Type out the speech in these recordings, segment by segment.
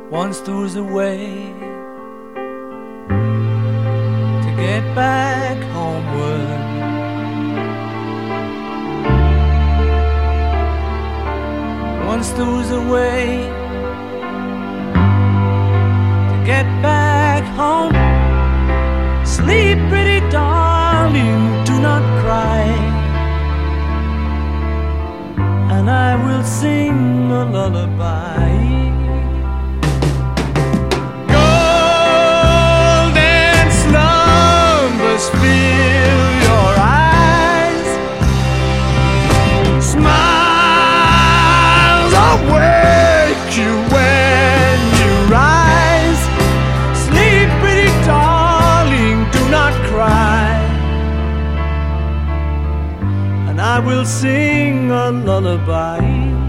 Once there was a way to get back homeward. Once there was a way to get back home. Sleep, pretty darling, do not cry, and I will sing a lullaby. Golden slumbers fill your eyes, smiles awake you when you rise. Sleep, pretty darling, do not cry, and I will sing a lullaby.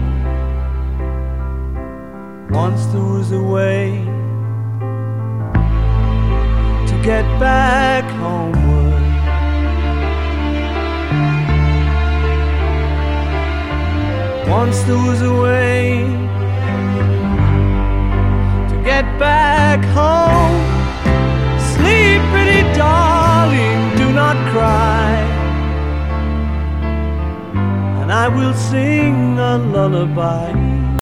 Once there was a way to get back homeward. Once there was a way to get back home. Sleep, pretty darling, do not cry, and I will sing a lullaby.